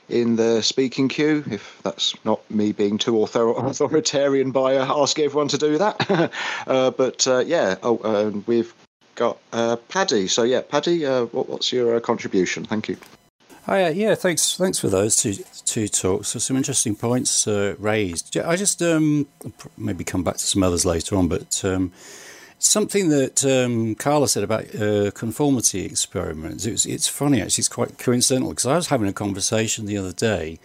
in the speaking queue, if that's not me being too authoritarian by asking everyone to do that. We've got Paddy. So yeah, Paddy, what's your contribution? Thank you. Hi, thanks for those two talks. So some interesting points raised. I just maybe come back to some others later on, but something that Carla said about conformity experiments. It's funny actually. It's quite coincidental because I was having a conversation the other day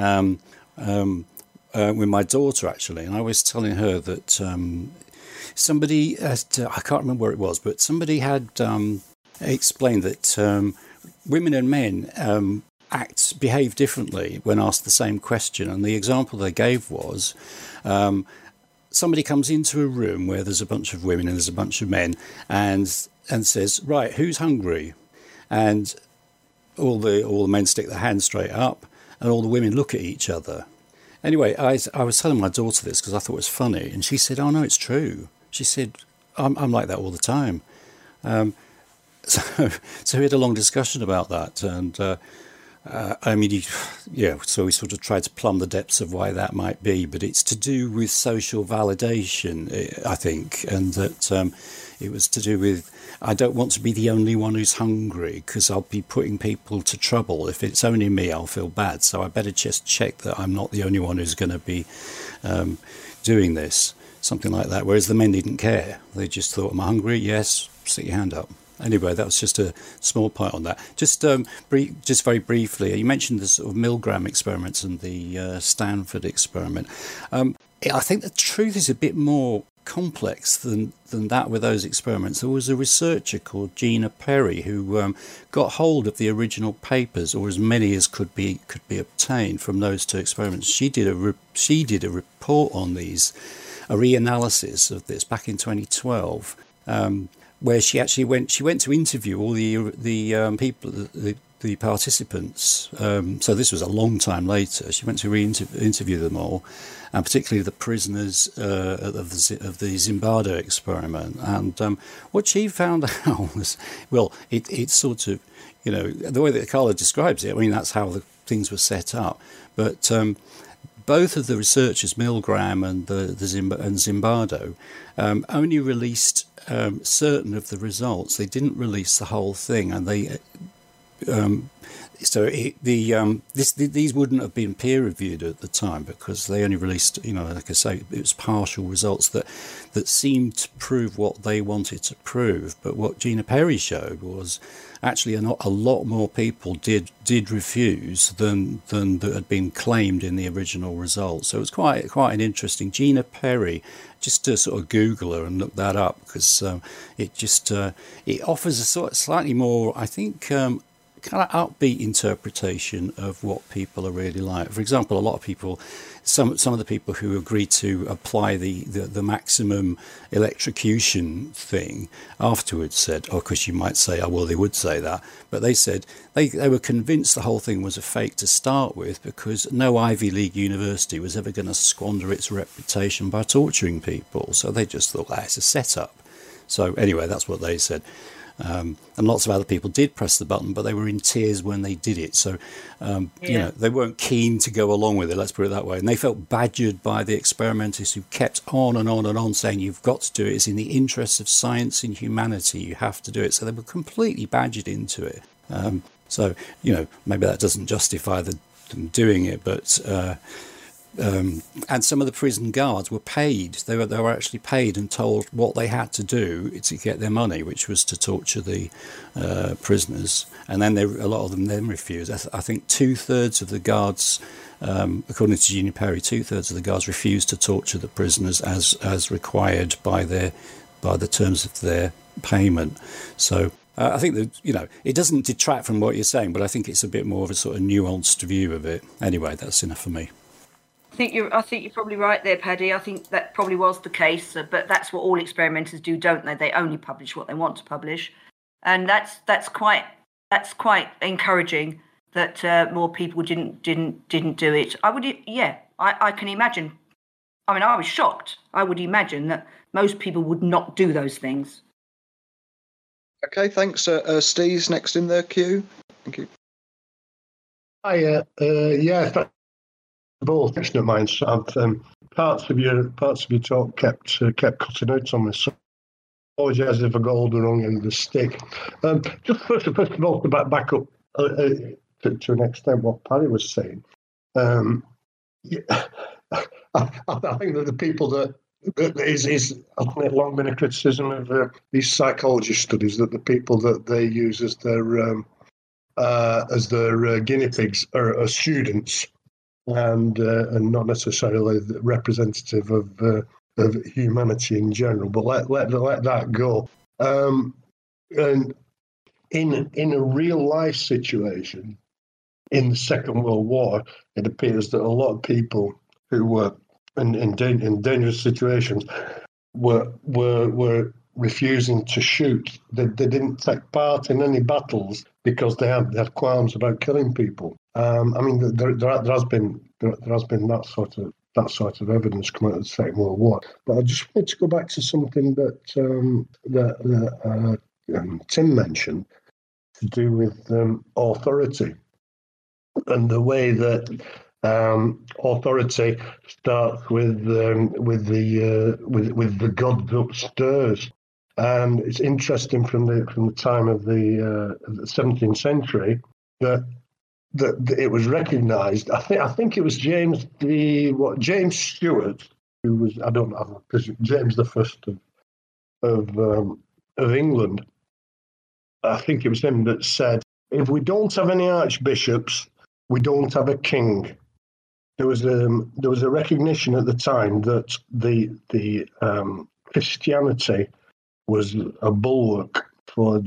with my daughter actually, and I was telling her that somebody had, I can't remember where it was, but somebody had explained that women and men behave differently when asked the same question. And the example they gave was somebody comes into a room where there's a bunch of women and there's a bunch of men and says, right, who's hungry? And all the men stick their hands straight up and all the women look at each other. Anyway, I was telling my daughter this because I thought it was funny. And she said, oh, no, it's true. She said, I'm like that all the time. So we had a long discussion about that, and so we sort of tried to plumb the depths of why that might be, but it's to do with social validation, I think, and that it was to do with, I don't want to be the only one who's hungry because I'll be putting people to trouble. If it's only me, I'll feel bad, so I better just check that I'm not the only one who's going to be doing this, something like that, whereas the men didn't care. They just thought, am I hungry? Yes, stick your hand up. Anyway, that was just a small point on that. Just very briefly, you mentioned the sort of Milgram experiments and the Stanford experiment. I think the truth is a bit more complex than that with those experiments. There was a researcher called Gina Perry who got hold of the original papers, or as many as could be obtained from those two experiments. She did a report on these, a reanalysis of this back in 2012. Where she actually went to interview all the people, the participants. So this was a long time later. She went to interview them all, and particularly the prisoners of the Zimbardo experiment. And what she found out was, well, it's sort of, the way that Carla describes it. I mean, that's how the things were set up, but. Both of the researchers, Milgram and Zimbardo, only released certain of the results. They didn't release the whole thing, and these wouldn't have been peer reviewed at the time because they only released, like I say, it was partial results that seemed to prove what they wanted to prove. But what Gina Perry showed was actually a lot more people did refuse than that had been claimed in the original results. So it was quite an interesting. Gina Perry, just to sort of Google her and look that up, because it offers a sort of slightly more, I think, kind of upbeat interpretation of what people are really like. For example, a lot of people, some of the people who agreed to apply the maximum electrocution thing afterwards said, of course you might say, oh well, they would say that, but they said they were convinced the whole thing was a fake to start with because no Ivy League university was ever going to squander its reputation by torturing people, so they just thought it's a setup. So anyway, that's what they said. And lots of other people did press the button, but they were in tears when they did it. So, they weren't keen to go along with it, let's put it that way. And they felt badgered by the experimenters who kept on and on and on saying, you've got to do it. It's in the interests of science and humanity. You have to do it. So they were completely badgered into it. So, maybe that doesn't justify them doing it, but... and some of the prison guards were paid. They were actually paid and told what they had to do to get their money, which was to torture the prisoners. And then a lot of them then refused. I think 2/3 of the guards, according to Gina Perry, 2/3 of the guards refused to torture the prisoners as required by the terms of their payment. So. I think that, it doesn't detract from what you're saying, but I think it's a bit more of a sort of nuanced view of it. Anyway, that's enough for me. I think you're probably right there, Paddy. I think that probably was the case, but that's what all experimenters do, don't they? They only publish what they want to publish, and that's quite encouraging that more people didn't do it. I can imagine. I mean, I was shocked. I would imagine that most people would not do those things. Okay, thanks. Steve's next in the queue. Thank you. Yeah, that's both section of mine. So I've, parts of your talk kept cutting out on me. So apologise if I got all the wrong end of the stick. Just first of all, to back up to an extent what Paddy was saying. Yeah, I think that the people that is long been a criticism of these psychology studies, that the people that they use as their guinea pigs are students and not necessarily representative of humanity in general. But let that go. And in a real life situation, in the Second World War, it appears that a lot of people who were in dangerous situations were refusing to shoot. They didn't take part in any battles because they had qualms about killing people. I mean, there has been that sort of evidence come out of the Second World War. But I just wanted to go back to something that Tim mentioned, to do with authority and the way that authority starts with the gods upstairs. And it's interesting from the time of the 17th century that it was recognised. I think it was James Stewart, who was, I don't know, James the First of England. I think it was him that said, if we don't have any archbishops, we don't have a king. There was a recognition at the time that the Christianity was a bulwark for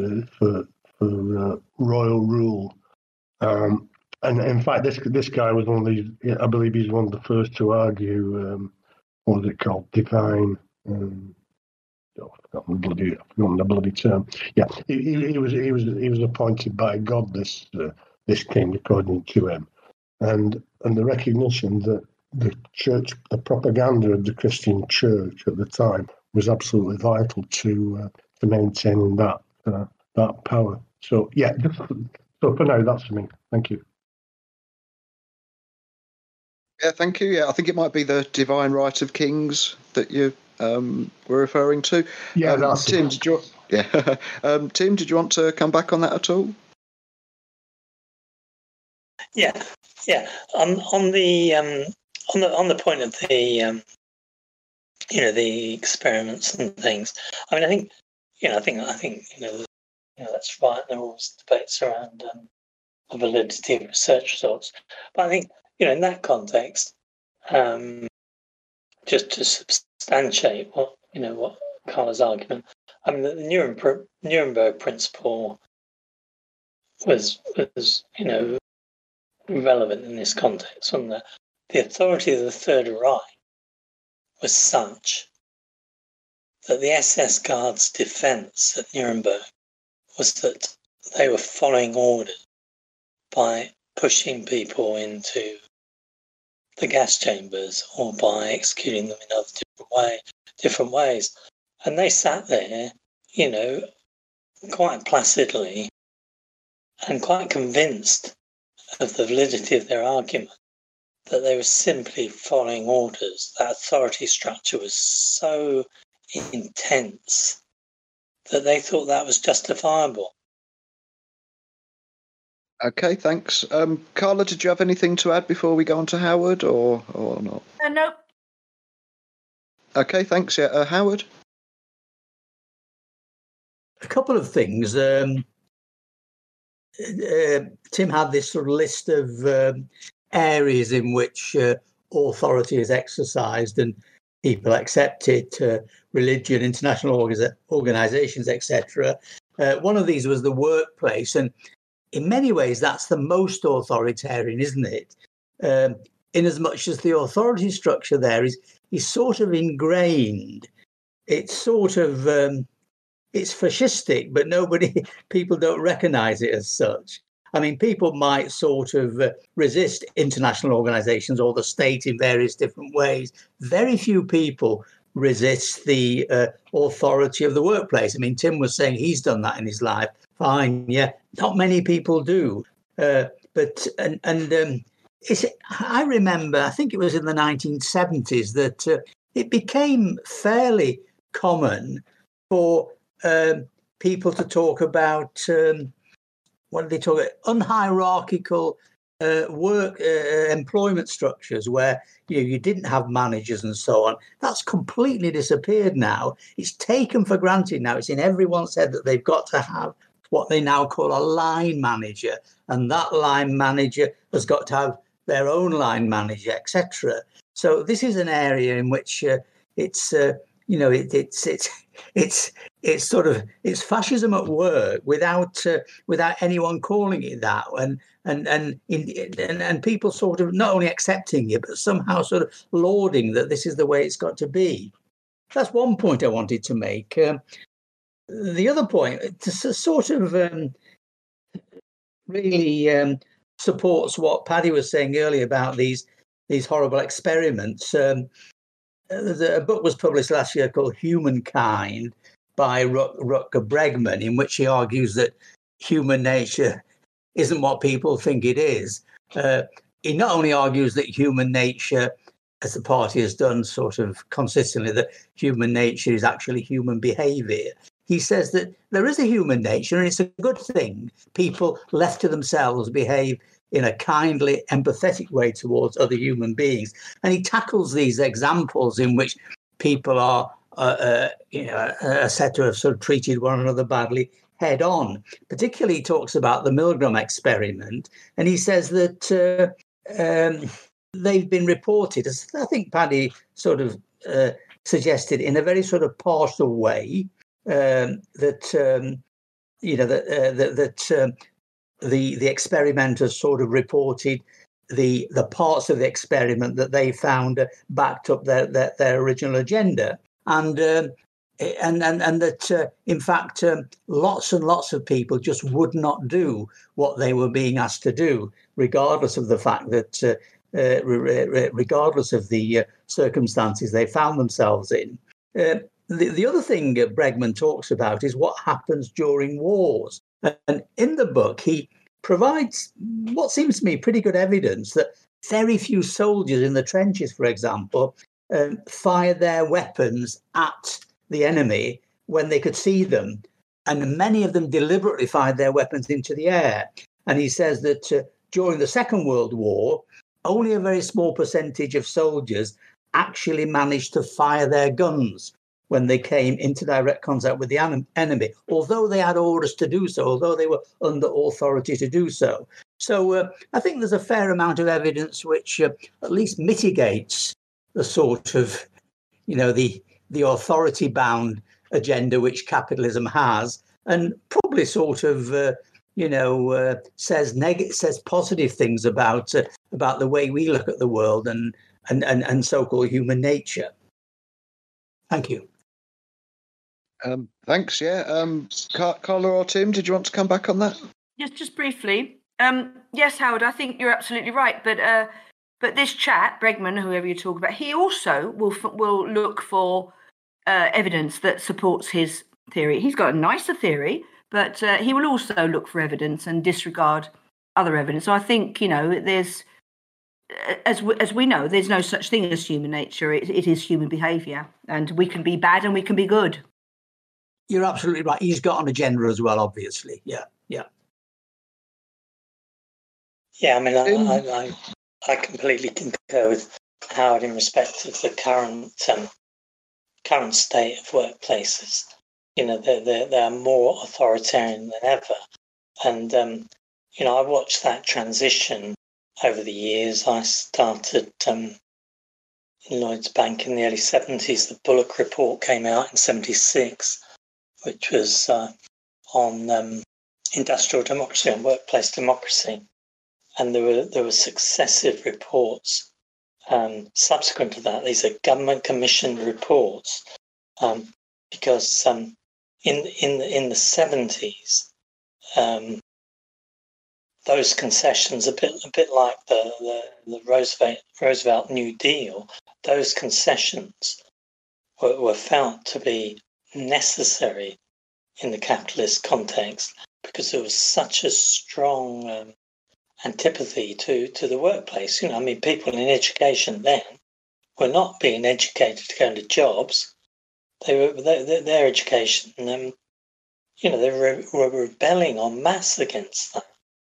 royal rule, and in fact, this guy was one of these. I believe he's one of the first to argue. What was it called? Divine. I've forgotten the bloody term. Yeah, he was appointed by God. This king, according to him, and the recognition that the church, the propaganda of the Christian church at the time, was absolutely vital to maintaining that power. So yeah, so for now, that's for me. Thank you. Yeah, thank you. Yeah, I think it might be the divine right of kings that you were referring to. Yeah, that's Tim. it. Tim, did you want to come back on that at all? Yeah. On the point of the the experiments and things. I mean, I think that's right. There are always debates around the validity of research results, but I think in that context, just to substantiate what Carla's argument. I mean, the Nuremberg principle was relevant in this context. On the authority of the Third Reich was such that the SS guards' defence at Nuremberg was that they were following orders by pushing people into the gas chambers or by executing them in other different ways. And they sat there, quite placidly and quite convinced of the validity of their argument, that they were simply following orders. That authority structure was so intense that they thought that was justifiable. Okay, thanks. Carla, did you have anything to add before we go on to Howard, or not? No. Okay, thanks. Yeah, Howard? A couple of things. Tim had this sort of list of areas in which authority is exercised and people accept it, religion, international organisations, etc. One of these was the workplace, and in many ways that's the most authoritarian, isn't it? In as much as the authority structure there is sort of ingrained. It's sort of it's fascistic, but people don't recognise it as such. I mean, people might sort of resist international organisations or the state in various different ways. Very few people resist the authority of the workplace. I mean, Tim was saying he's done that in his life. Fine, yeah. Not many people do. But I remember, I think it was in the 1970s that it became fairly common for people to talk about what do they talk about? Unhierarchical work employment structures where you didn't have managers and so on. That's completely disappeared now. It's taken for granted now. It's in everyone's head that they've got to have what they now call a line manager, and that line manager has got to have their own line manager, etc. So this is an area in which it's fascism at work without anyone calling it that, and people sort of not only accepting it but somehow sort of lauding that this is the way it's got to be. That's one point I wanted to make. The other point, sort of really supports what Paddy was saying earlier about these horrible experiments. A book was published last year called Humankind by Rutger Bregman, in which he argues that human nature isn't what people think it is. He not only argues that human nature, as the party has done sort of consistently, that human nature is actually human behaviour. He says that there is a human nature and it's a good thing. People left to themselves behave in a kindly, empathetic way towards other human beings. And he tackles these examples in which people are said to have sort of treated one another badly head on. Particularly, he talks about the Milgram experiment. And he says that they've been reported, as I think Paddy sort of suggested, in a very sort of partial way, the experimenters sort of reported the parts of the experiment that they found backed up their original agenda, and that in fact lots and lots of people just would not do what they were being asked to do, regardless of the fact that regardless of the circumstances they found themselves in. The other thing Bregman talks about is what happens during wars. And in the book, he provides what seems to me pretty good evidence that very few soldiers in the trenches, for example, fired their weapons at the enemy when they could see them. And many of them deliberately fired their weapons into the air. And he says that during the Second World War, only a very small percentage of soldiers actually managed to fire their guns when they came into direct contact with the enemy, although they had orders to do so, although they were under authority to do so. So I think there's a fair amount of evidence which at least mitigates the sort of, the authority-bound agenda which capitalism has, and probably sort of, says positive things about the way we look at the world and so-called human nature. Thank you. Thanks. Yeah. Carla or Tim, did you want to come back on that? Just briefly. Yes, Howard, I think you're absolutely right. But this chap, Bregman, whoever you talk about, he also will look for evidence that supports his theory. He's got a nicer theory, but he will also look for evidence and disregard other evidence. So I think, there's, as we know, there's no such thing as human nature. It is human behaviour, and we can be bad and we can be good. You're absolutely right. He's got an agenda as well, obviously. Yeah. Yeah, I mean, I completely concur with Howard in respect of the current state of workplaces. They're more authoritarian than ever. And, I watched that transition over the years. I started in Lloyds Bank in the early 70s. The Bullock Report came out in 76, which was on industrial democracy and workplace democracy. And there were successive reports subsequent to that. These are government commissioned reports because in the 70s, those concessions, a bit like the Roosevelt New Deal, those concessions were felt to be necessary in the capitalist context because there was such a strong antipathy to the workplace. I mean, people in education then were not being educated to go into jobs. Their education, they were rebelling en masse against that.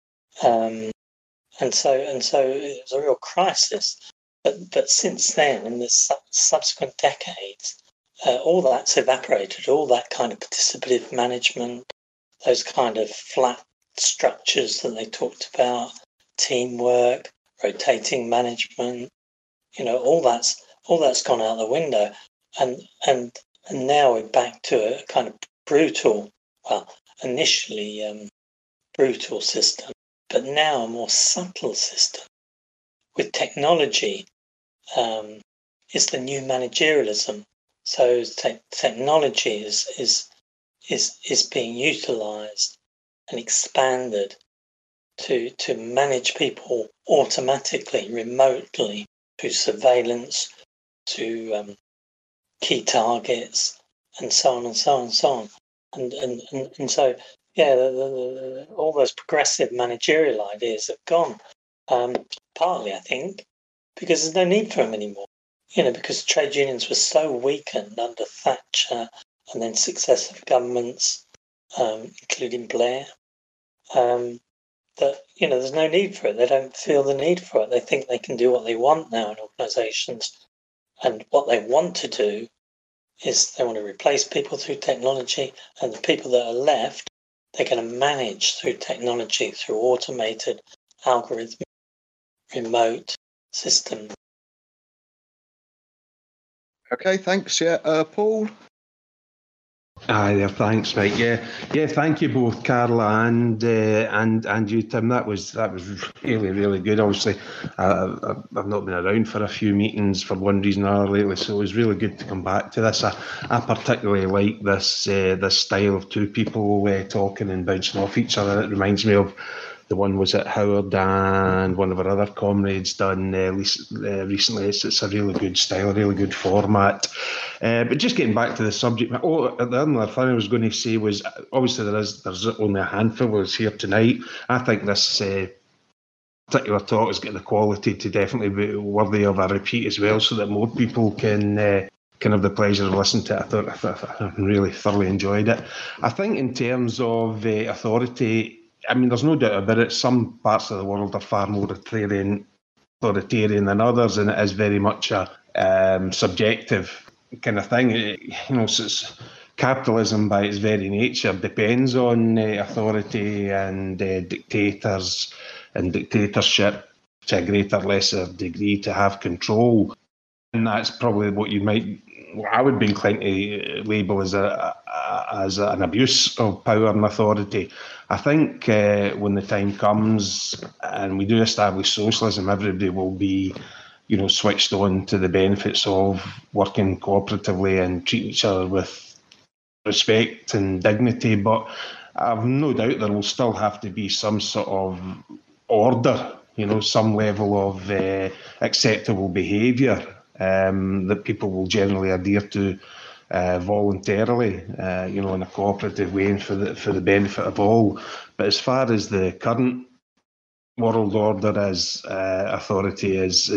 And so it was a real crisis. But since then, in the subsequent decades, all that's evaporated. All that kind of participative management, those kind of flat structures that they talked about, teamwork, rotating management, all that's gone out the window, and now we're back to a kind of brutal, initially brutal system, but now a more subtle system with technology. Is the new managerialism. So technology is being utilised and expanded to manage people automatically, remotely, through surveillance, to key targets, and so on and so on and so on. And so, all those progressive managerial ideas have gone. Partly, I think, because there's no need for them anymore. Because trade unions were so weakened under Thatcher and then successive governments, including Blair, that, there's no need for it. They don't feel the need for it. They think they can do what they want now in organisations. And what they want to do is they want to replace people through technology, and the people that are left, they're going to manage through technology, through automated, algorithmic, remote system. Okay, thanks. Paul? Aye, there. Thanks, mate. Yeah. Thank you both, Carla and you, Tim. That was really, really good. Obviously, I've not been around for a few meetings for one reason or another lately, so it was really good to come back to this. I particularly like this style of two people talking and bouncing off each other. It reminds me of the one was at Howard and one of our other comrades done recently. It's a really good style, a really good format. But just getting back to the subject, the other thing I was going to say was, obviously there's only a handful of us here tonight. I think this particular talk has got the quality to definitely be worthy of a repeat as well, so that more people can have the pleasure of listening to it. I thought I really thoroughly enjoyed it. I think in terms of authority, I mean, there's no doubt about it. Some parts of the world are far more authoritarian than others, and it is very much a subjective kind of thing. It's capitalism by its very nature depends on authority and dictators and dictatorship to a greater or lesser degree to have control, and that's probably what I would be inclined to label as an abuse of power and authority. I think when the time comes and we do establish socialism, everybody will be, switched on to the benefits of working cooperatively and treating each other with respect and dignity. But I've no doubt there will still have to be some sort of order, some level of acceptable behaviour that people will generally adhere to voluntarily, in a cooperative way and for the benefit of all. But as far as the current world order is, authority is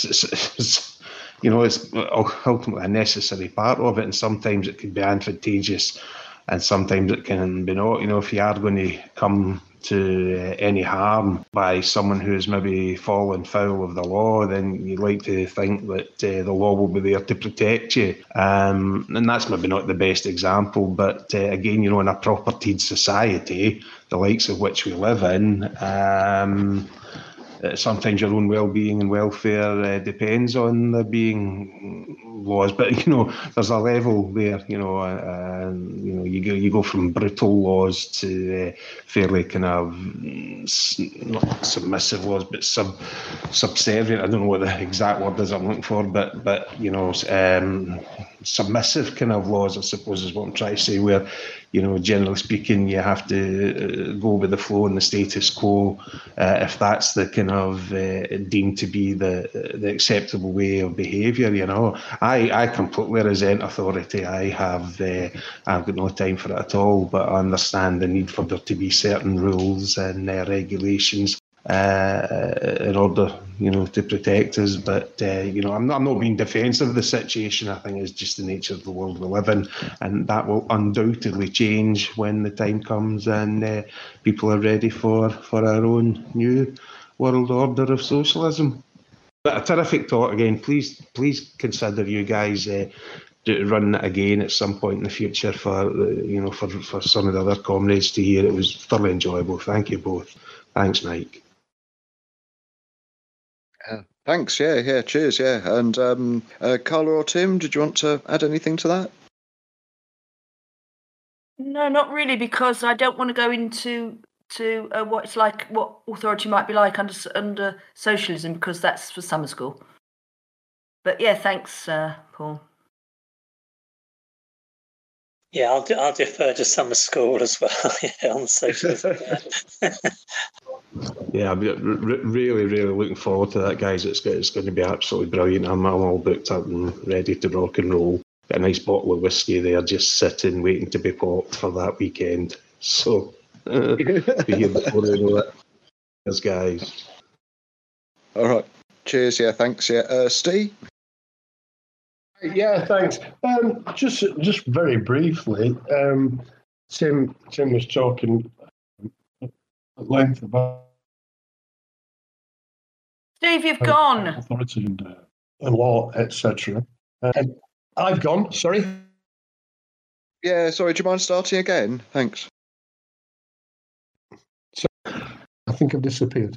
it's ultimately a necessary part of it, and sometimes it can be advantageous and sometimes it can be not. If you are going to come to any harm by someone who has maybe fallen foul of the law, then you'd like to think that the law will be there to protect you. And that's maybe not the best example, but again, in a propertied society, the likes of which we live in, sometimes your own well-being and welfare depends on there being laws, but there's a level there. You go from brutal laws to fairly kind of not submissive laws, but subservient. I don't know what the exact word is I'm looking for, but submissive kind of laws, I suppose, is what I'm trying to say. Where generally speaking, you have to go with the flow and the status quo if that's the kind of deemed to be the acceptable way of behaviour. I completely resent authority. I've got no time for it at all. But I understand the need for there to be certain rules and regulations in order, to protect us. But I'm not being defensive of the situation. I think it's just the nature of the world we live in, and that will undoubtedly change when the time comes and people are ready for our own new world order of socialism. But a terrific talk again. Please consider you guys running it again at some point in the future for for some of the other comrades to hear. It was thoroughly enjoyable. Thank you both. Thanks, Mike. Thanks. Yeah. Cheers. Yeah. And Carla or Tim, did you want to add anything to that? No, not really, because I don't want to go into what it's like, what authority might be like under socialism, because that's for summer school. But yeah, thanks, Paul. Yeah, I'll defer to summer school as well. On socialism. Yeah, I'm really looking forward to that, guys. It's going to be absolutely brilliant. I'm all booked up and ready to rock and roll. Got a nice bottle of whiskey there, just sitting, waiting to be popped for that weekend. So, be here before I know it. Cheers, guys. All right. Cheers. Yeah. Thanks. Yeah. Steve? Yeah, thanks. Just very briefly, Tim was talking at length about Steve, you've gone. Authority and law, etc. I've gone. Sorry. Yeah. Sorry. Do you mind starting again? Thanks. So, I think I've disappeared.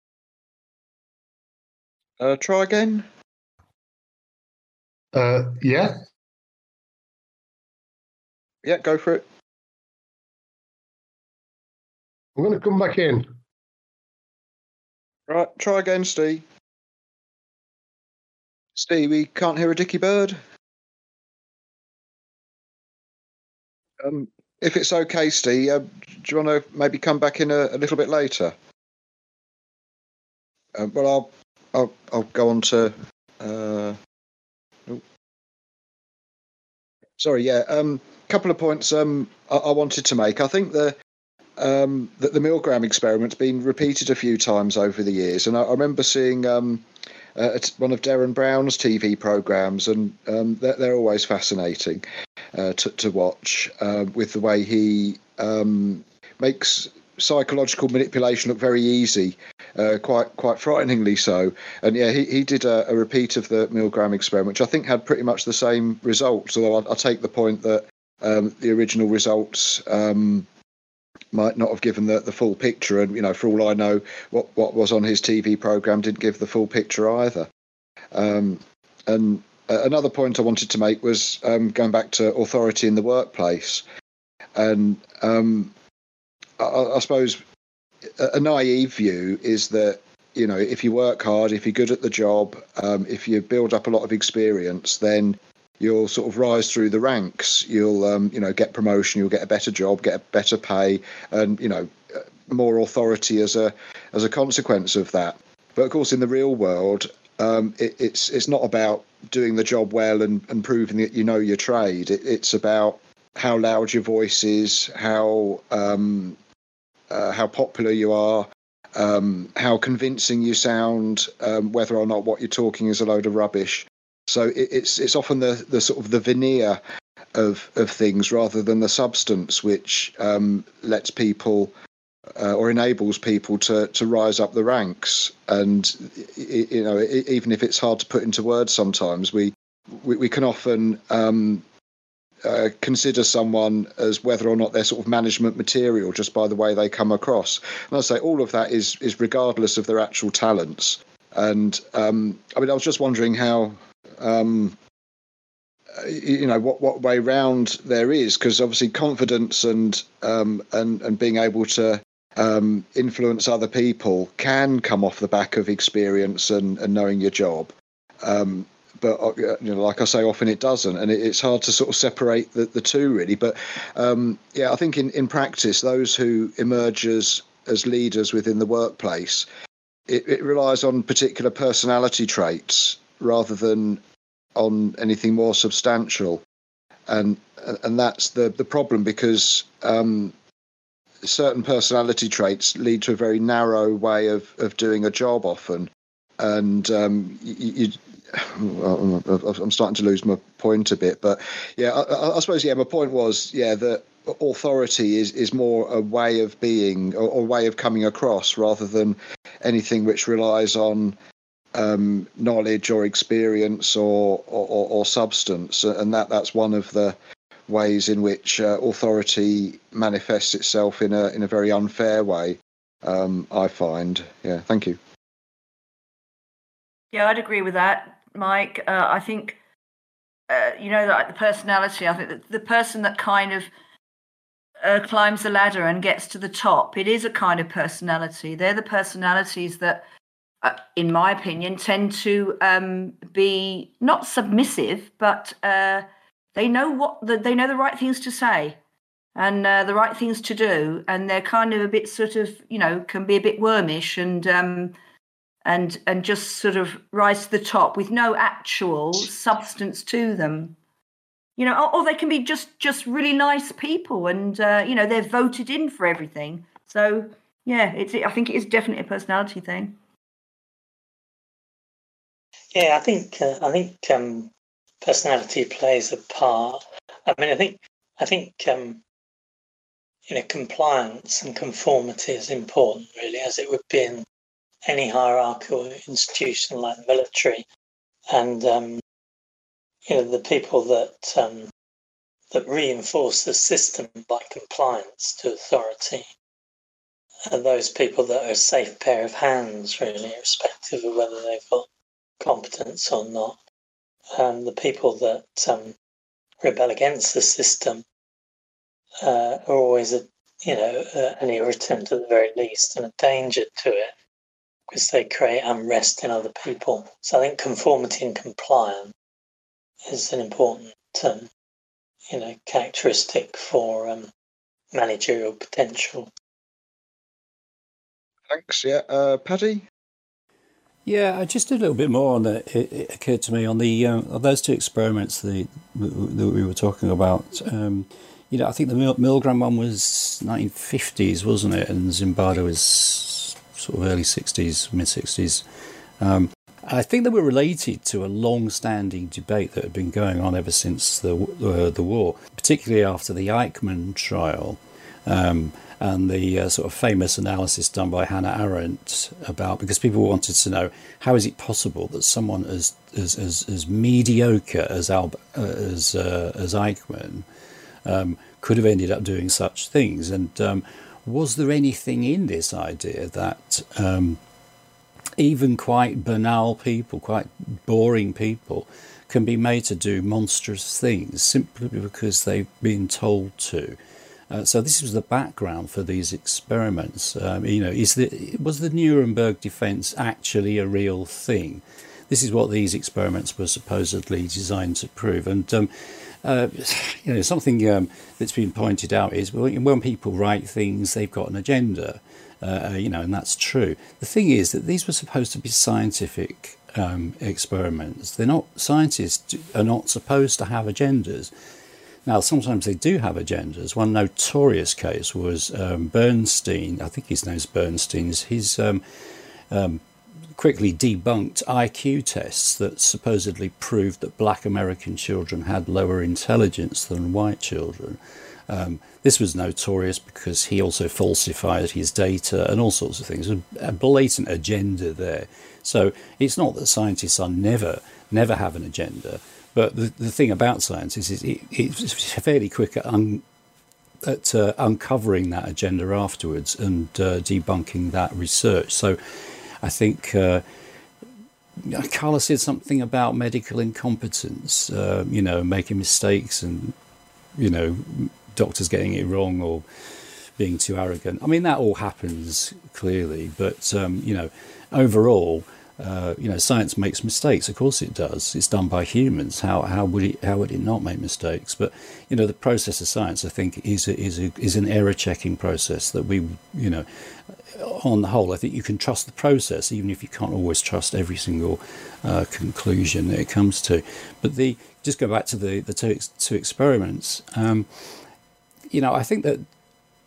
Try again. Yeah. Yeah. Go for it. I'm going to come back in. Right. Try again, Steve. Steve, we can't hear a dicky bird. If it's okay, Steve, do you want to maybe come back in a little bit later? Well, I'll go on to. Sorry, yeah. Couple of points I wanted to make. I think that the Milgram experiment's been repeated a few times over the years, and I remember seeing one of Darren Brown's TV programs, and they're always fascinating to watch with the way he makes psychological manipulation look very easy, quite frighteningly so. And yeah, he did a repeat of the Milgram experiment, which I think had pretty much the same results, although I take the point that the original results might not have given the full picture, and for all I know, what was on his TV program didn't give the full picture either. And another point I wanted to make was going back to authority in the workplace, and I suppose a naive view is that if you work hard, if you're good at the job, if you build up a lot of experience, then you'll sort of rise through the ranks. You'll get promotion, you'll get a better job, get a better pay, and more authority as a consequence of that. But of course, in the real world, it's not about doing the job well and proving that you know your trade. It's about how loud your voice is, how popular you are, how convincing you sound, whether or not what you're talking is a load of rubbish. So it's often the sort of the veneer of things rather than the substance, which lets people or enables people to rise up the ranks. And even if it's hard to put into words, sometimes we can often consider someone as whether or not they're sort of management material just by the way they come across. And I say all of that is regardless of their actual talents. And I was just wondering how. What way round there is, because obviously confidence and being able to influence other people can come off the back of experience and knowing your job, but like I say, often it doesn't, and it's hard to sort of separate the two really. But I think in practice, those who emerge as leaders within the workplace, it relies on particular personality traits rather than on anything more substantial, and that's the problem, because certain personality traits lead to a very narrow way of doing a job often, and I'm starting to lose my point a bit, but yeah, I suppose my point was that authority is more a way of being or a way of coming across rather than anything which relies on knowledge or experience or substance, and that's one of the ways in which authority manifests itself in a very unfair way. I find. Yeah, thank you. Yeah, I'd agree with that, Mike. I think like the personality. I think that the person that kind of climbs the ladder and gets to the top, it is a kind of personality. They're the personalities that, in my opinion, tend to be not submissive, but they know the right things to say and the right things to do, and they're kind of a bit sort of can be a bit wormish and just sort of rise to the top with no actual substance to them. Or they can be just really nice people, and they're voted in for everything. So yeah, I think it is definitely a personality thing. Yeah, I think personality plays a part. I mean, I think compliance and conformity is important, really, as it would be in any hierarchical institution like the military, and the people that reinforce the system by compliance to authority are those people that are a safe pair of hands, really, irrespective of whether they've got competence or not. The people that rebel against the system are always an irritant at the very least and a danger to it, because they create unrest in other people. So I think conformity and compliance is an important characteristic for managerial potential. Thanks. Yeah, Paddy? Yeah, just a little bit more on that. It occurred to me on the those two experiments that we were talking about. I think the Milgram one was 1950s, wasn't it? And Zimbardo was sort of early 60s, mid 60s. I think they were related to a long-standing debate that had been going on ever since the war, particularly after the Eichmann trial. And the sort of famous analysis done by Hannah Arendt because people wanted to know, how is it possible that someone as mediocre as Eichmann could have ended up doing such things? And was there anything in this idea that even quite banal people, quite boring people, can be made to do monstrous things simply because they've been told to? So this was the background for these experiments. Was the Nuremberg defence actually a real thing? This is what these experiments were supposedly designed to prove. And something that's been pointed out is when people write things, they've got an agenda. And that's true. The thing is that these were supposed to be scientific experiments. Scientists are not supposed to have agendas. Now, sometimes they do have agendas. One notorious case was Bernstein. I think his name's Bernstein. He's quickly debunked IQ tests that supposedly proved that black American children had lower intelligence than white children. This was notorious because he also falsified his data and all sorts of things. A blatant agenda there. So it's not that scientists are never have an agenda. But the thing about science is it's fairly quick at uncovering that agenda afterwards and debunking that research. So I think Carla said something about medical incompetence, making mistakes and, doctors getting it wrong or being too arrogant. I mean, that all happens clearly, but, overall, science makes mistakes. Of course it does. It's done by humans. How would it not make mistakes? But the process of science, I think, is an error checking process that we, on the whole, I think you can trust the process, even if you can't always trust every single conclusion that it comes to. But just go back to the two experiments. I think that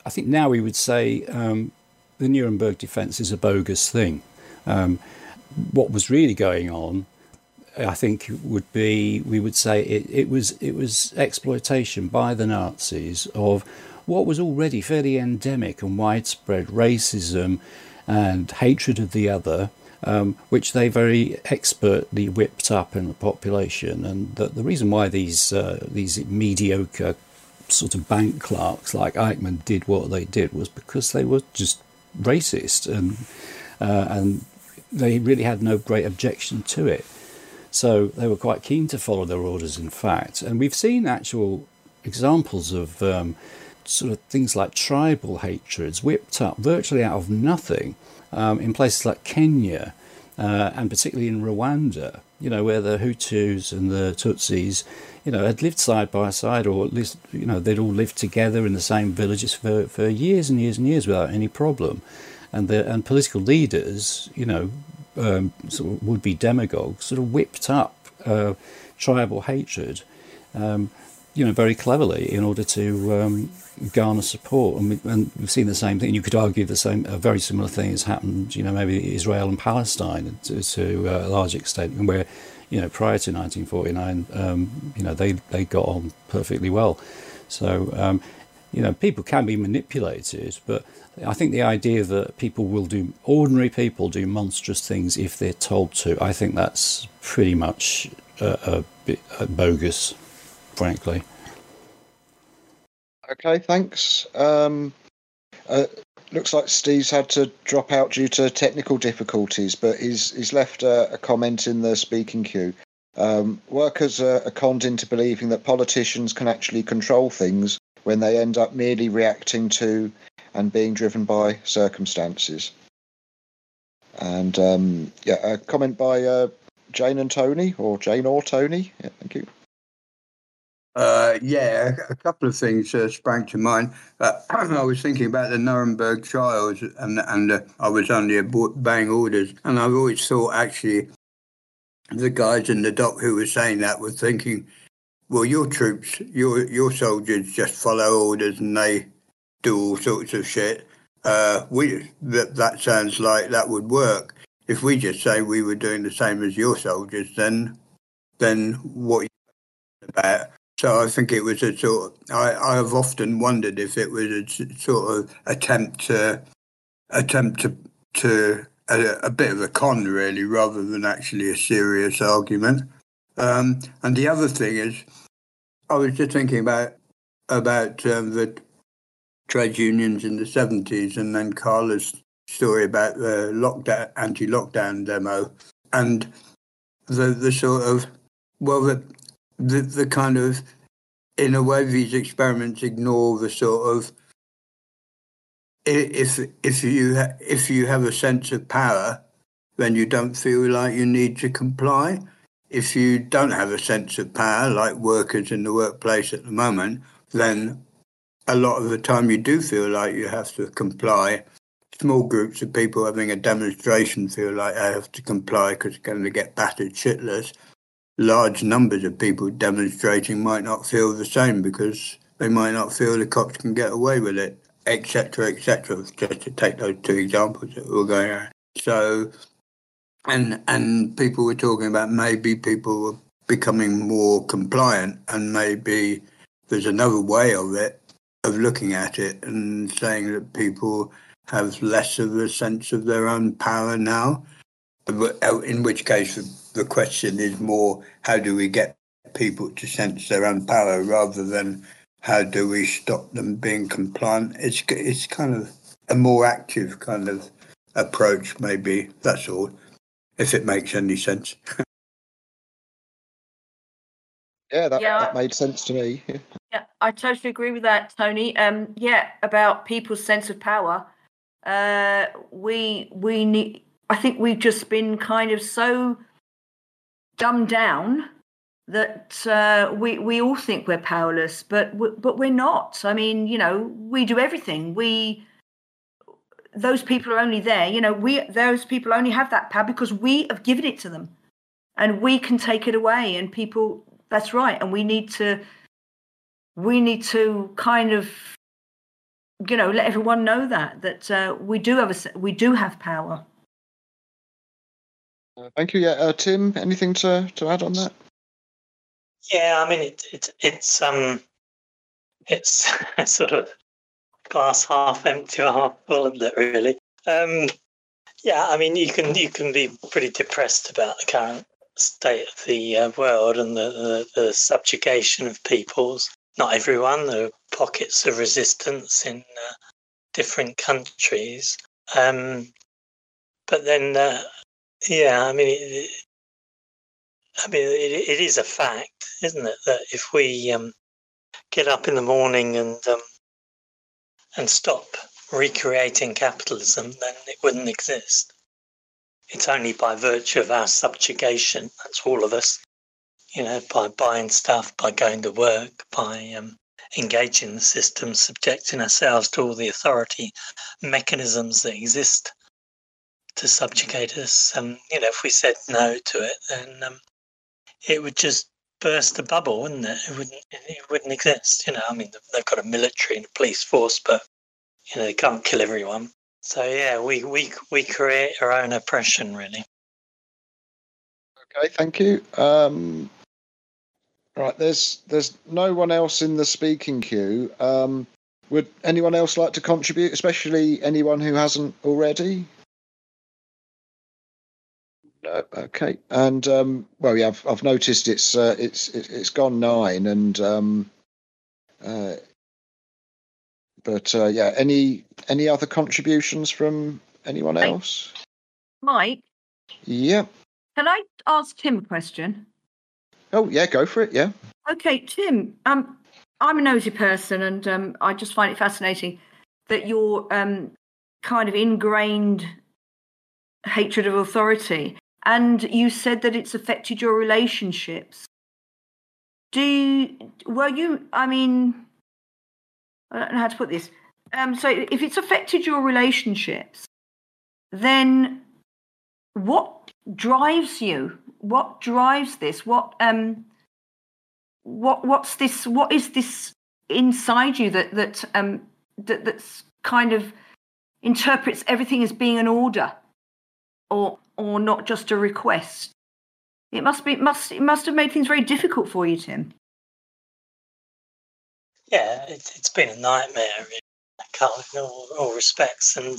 I think now we would say the Nuremberg defence is a bogus thing. What was really going on, I think, would be, we would say it was exploitation by the Nazis of what was already fairly endemic and widespread racism and hatred of the other, which they very expertly whipped up in the population. And the reason why these mediocre sort of bank clerks like Eichmann did what they did was because they were just racist, and they really had no great objection to it. So they were quite keen to follow their orders, in fact. And we've seen actual examples of sort of things like tribal hatreds whipped up virtually out of nothing in places like Kenya and particularly in Rwanda, where the Hutus and the Tutsis, had lived side by side, or at least, they'd all lived together in the same villages for years and years and years without any problem. And political leaders, sort of would-be demagogues, sort of whipped up tribal hatred, very cleverly in order to garner support. And we've seen the same thing. You could argue a very similar thing has happened, maybe Israel and Palestine to a large extent, where, prior to 1949, they got on perfectly well. So, people can be manipulated, but I think the idea that ordinary people do monstrous things if they're told to, I think that's pretty much a bit bogus, frankly. Okay, thanks. Looks like Steve's had to drop out due to technical difficulties, but he's left a comment in the speaking queue. Workers are conned into believing that politicians can actually control things when they end up merely reacting to and being driven by circumstances. And a comment by Jane and Tony, or Jane or Tony. Yeah, thank you. A couple of things sprang to mind. I was thinking about the Nuremberg trials, and I was only obeying orders, and I've always thought actually the guys in the dock who were saying that were thinking, well, your troops, your soldiers just follow orders and they do all sorts of shit. That sounds like that would work. If we just say we were doing the same as your soldiers, then what are you about? So I think it was a sort of, I have often wondered if it was a sort of attempt to a bit of a con, really, rather than actually a serious argument. And the other thing is, I was just thinking about the trade unions in the 70s, and then Carla's story about the anti-lockdown demo, and the sort of, well, the kind of, in a way, these experiments ignore the sort of, if you have a sense of power, then you don't feel like you need to comply. If you don't have a sense of power, like workers in the workplace at the moment, then a lot of the time you do feel like you have to comply. Small groups of people having a demonstration feel like they have to comply because they're going to get battered shitless. Large numbers of people demonstrating might not feel the same because they might not feel the cops can get away with it, etc., just to take those two examples that were going on. So, and people were talking about maybe people were becoming more compliant, and maybe there's another way of looking at it and saying that people have less of a sense of their own power now, in which case the question is more, how do we get people to sense their own power rather than how do we stop them being compliant? It's kind of a more active kind of approach, maybe, that's all, if it makes any sense. Yeah, that made sense to me. Yeah, I totally agree with that, Tony. About people's sense of power. We need. I think we've just been kind of so dumbed down that we all think we're powerless, but we're not. I mean, we do everything. Those people are only there. Those people only have that power because we have given it to them, and we can take it away. And people, that's right. And we need to kind of let everyone know that we do have power. Thank you. Yeah, Tim, anything to add on that? Yeah, I mean it's sort of glass half empty or half full, isn't it, really? Yeah, I mean you can be pretty depressed about the current state of the world and the subjugation of peoples. Not everyone. There are pockets of resistance in different countries, but then yeah, I mean it is a fact, isn't it, that if we get up in the morning and stop recreating capitalism, then it wouldn't exist. It's only by virtue of our subjugation, that's all of us, by buying stuff, by going to work, by engaging the system, subjecting ourselves to all the authority mechanisms that exist to subjugate us. If we said no to it, then it would just burst a bubble, wouldn't it? It wouldn't exist. I mean, they've got a military and a police force, but they can't kill everyone. So yeah, we create our own oppression, really. Okay, thank you. Right, there's no one else in the speaking queue. Would anyone else like to contribute, especially anyone who hasn't already? No, okay. And well, yeah, I've noticed it's gone 9, and but yeah, any other contributions from anyone else? Mike? Yeah. Can I ask Tim a question? Oh, yeah, go for it, yeah. Okay, Tim, I'm a nosy person, and I just find it fascinating that your kind of ingrained hatred of authority, and you said that it's affected your relationships. I mean, I don't know how to put this. So if it's affected your relationships, then what drives you? What drives this? What's this? What is this inside you that's kind of interprets everything as being an order, or not just a request? It must have made things very difficult for you, Tim. Yeah, it's been a nightmare, really, in all respects, and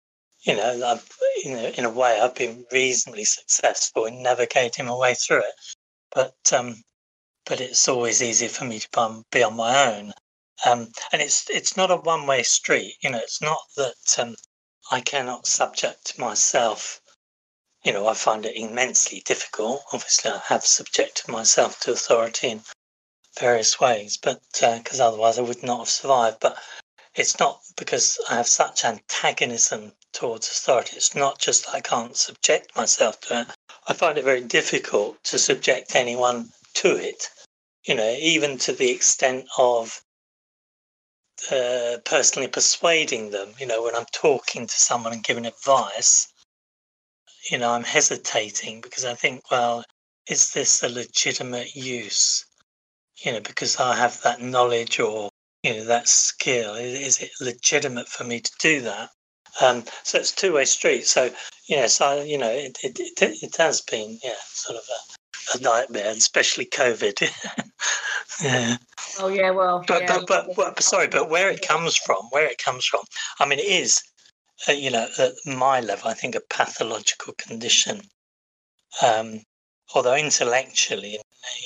in a way, I've been reasonably successful in navigating my way through it. But it's always easier for me to be on my own, and it's not a one-way street. It's not that I cannot subject myself. I find it immensely difficult. Obviously, I have subjected myself to authority in various ways, but because otherwise I would not have survived. But it's not because I have such antagonism towards authority. It's not just that I can't subject myself to it. I find it very difficult to subject anyone to it, even to the extent of personally persuading them. When I'm talking to someone and giving advice, I'm hesitating because I think, well, is this a legitimate use? Because I have that knowledge or that skill. Is it legitimate for me to do that? So it's a two-way street. So yes, it has been sort of a nightmare, especially COVID. Yeah. Oh yeah, well. But sorry, but where it comes from? I mean, it is, at my level, I think a pathological condition. Although intellectually,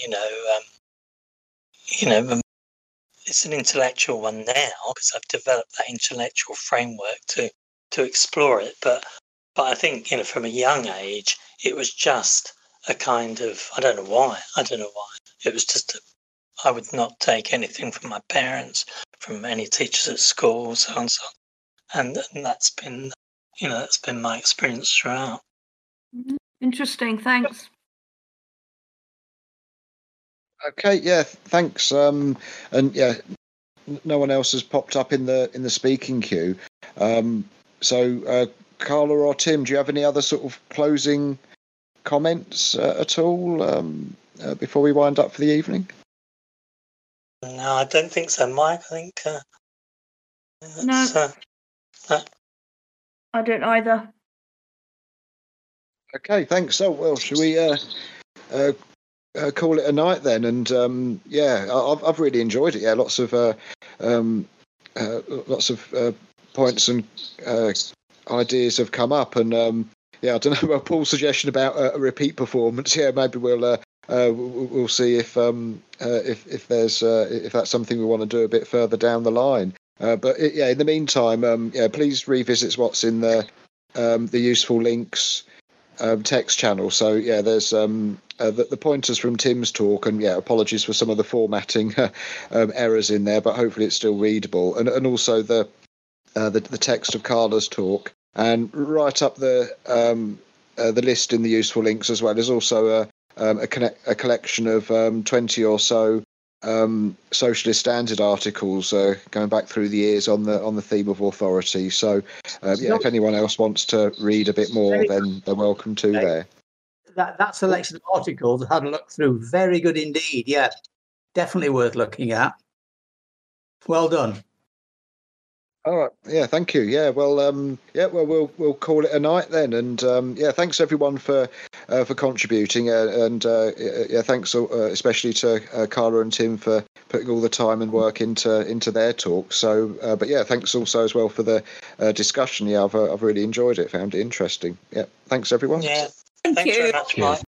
it's an intellectual one now because I've developed that intellectual framework to explore it. But I think, from a young age, it was just a kind of, I don't know why. It was just I would not take anything from my parents, from any teachers at school, so on and so on. And that's been, that's been my experience throughout. Interesting. Thanks. Okay, yeah, thanks. And yeah, no one else has popped up in the speaking queue. So Carla or Tim, do you have any other sort of closing comments at all before we wind up for the evening? No, I don't think so, Mike. I think No. I don't either. Okay, thanks. So, well, shall we call it a night then? And I've really enjoyed it. Yeah, lots of points and ideas have come up, and I don't know. Well, Paul's suggestion about a repeat performance. Yeah, maybe we'll see if there's if that's something we want to do a bit further down the line. But in the meantime, please revisit what's in the useful links text channel. So there's the pointers from Tim's talk, and apologies for some of the formatting errors in there, but hopefully it's still readable, and also the text of Carla's talk, and right up the list in the useful links as well. There's also a collection of 20 or so socialist standard articles going back through the years on the theme of authority. So if anyone else wants to read a bit more, then they're welcome to there. That selection of articles I had a look through. Very good indeed. Yeah, definitely worth looking at. Well done. All right. Yeah. Thank you. Yeah. Well. We'll call it a night then. And thanks everyone for contributing. Thanks especially to Carla and Tim for putting all the time and work into their talk. So, thanks also as well for the discussion. Yeah, I've really enjoyed it. Found it interesting. Yeah. Thanks everyone. Yeah. Thank Thanks you. very much, Mike.